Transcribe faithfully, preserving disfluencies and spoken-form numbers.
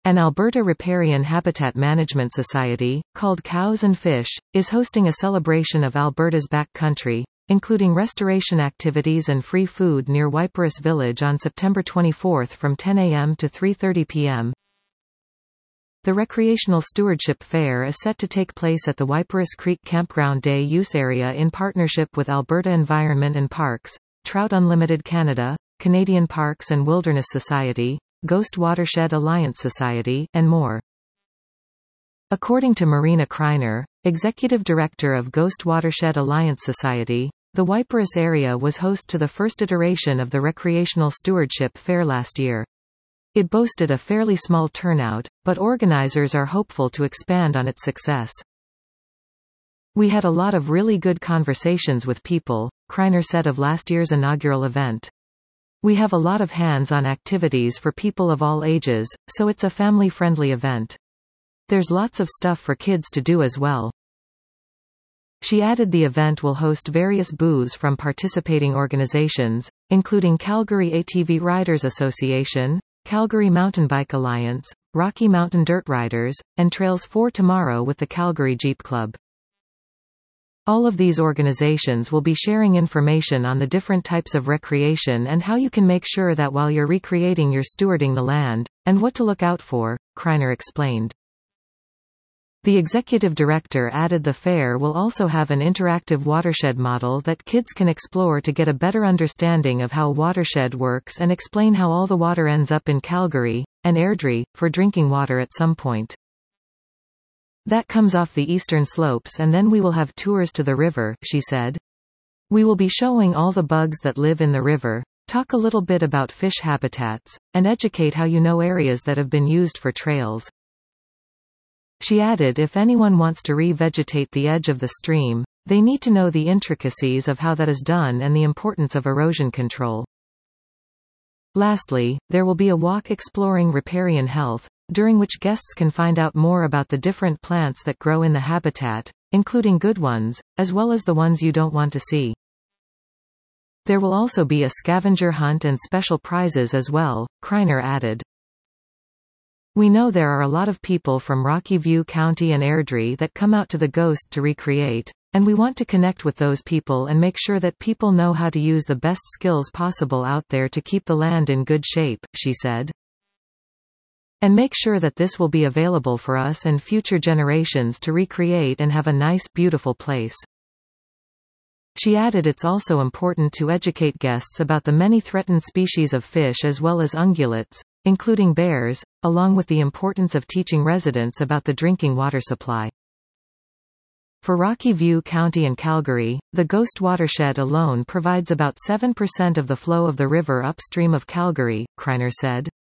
An Alberta Riparian Habitat Management Society, called Cows and Fish, is hosting a celebration of Alberta's back country, including restoration activities and free food near Wyperus Village on September twenty-fourth from ten a m to three thirty p m The Recreational Stewardship Fair is set to take place at the Wyperus Creek Campground Day Use Area in partnership with Alberta Environment and Parks, Trout Unlimited Canada, Canadian Parks and Wilderness Society, Ghost Watershed Alliance Society, and more. According to Marina Kreiner, Executive Director of Ghost Watershed Alliance Society, the Wyperus area was host to the first iteration of the Recreational Stewardship Fair last year. It boasted a fairly small turnout, but organizers are hopeful to expand on its success. "We had a lot of really good conversations with people," Kreiner said of last year's inaugural event. "We have a lot of hands-on activities for people of all ages, so it's a family-friendly event. There's lots of stuff for kids to do as well." She added the event will host various booths from participating organizations, including Calgary A T V Riders Association, Calgary Mountain Bike Alliance, Rocky Mountain Dirt Riders, and Trails for Tomorrow with the Calgary Jeep Club. All of these organizations will be sharing information on the different types of recreation and how you can make sure that while you're recreating you're stewarding the land, and what to look out for, Kreiner explained. The executive director added the fair will also have an interactive watershed model that kids can explore to get a better understanding of how a watershed works and explain how all the water ends up in Calgary, and Airdrie, for drinking water at some point. "That comes off the eastern slopes and then we will have tours to the river," she said. "We will be showing all the bugs that live in the river, talk a little bit about fish habitats, and educate how you know areas that have been used for trails." She added if anyone wants to re-vegetate the edge of the stream, they need to know the intricacies of how that is done and the importance of erosion control. Lastly, there will be a walk exploring riparian health, during which guests can find out more about the different plants that grow in the habitat, including good ones, as well as the ones you don't want to see. There will also be a scavenger hunt and special prizes as well, Kreiner added. "We know there are a lot of people from Rocky View County and Airdrie that come out to the Ghost to recreate, and we want to connect with those people and make sure that people know how to use the best skills possible out there to keep the land in good shape," she said. "And make sure that this will be available for us and future generations to recreate and have a nice, beautiful place." She added it's also important to educate guests about the many threatened species of fish as well as ungulates, including bears, along with the importance of teaching residents about the drinking water supply. For Rocky View County and Calgary, the Ghost Watershed alone provides about seven percent of the flow of the river upstream of Calgary, Kreiner said.